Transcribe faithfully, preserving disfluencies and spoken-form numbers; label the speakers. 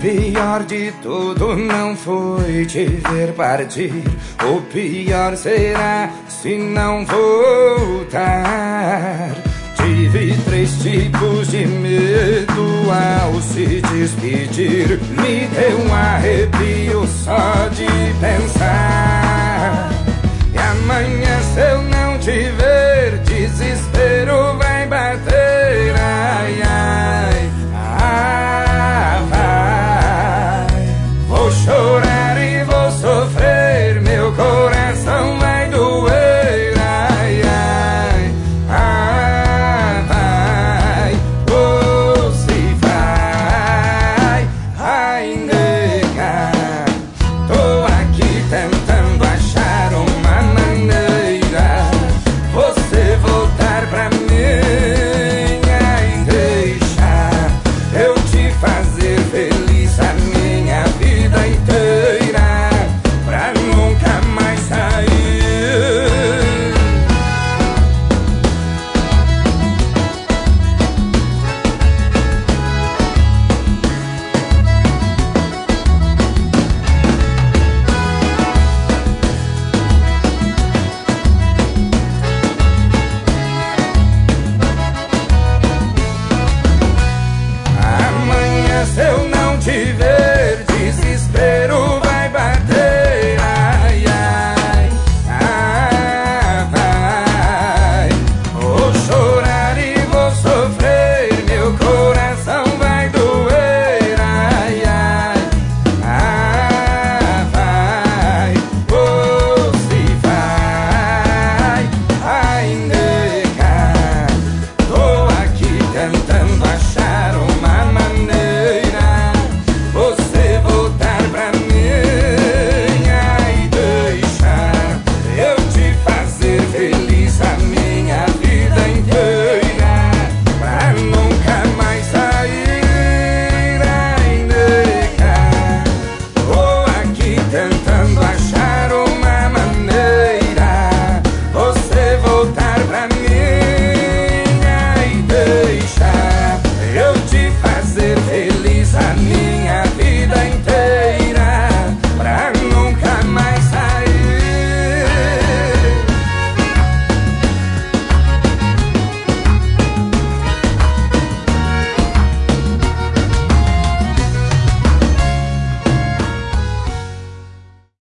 Speaker 1: pior de tudo não foi te ver partir. O pior será se não voltar. Tive três tipos de medo ao se despedir. Me deu um arrepio só de pensar. E amanhã se eu não te ver, desespero vai bater. Ai, ai, ah, vai. Vou chorar e vou sofrer, meu coração vai doer. Ai, ai, ah, vai. Você vai, ai, nega. Tô aqui tentando achar uma maneira você voltar pra mim. Ai, deixa eu te fazer feliz a minha vida inteira, pra nunca mais sair. Amanhã se eu não te ver,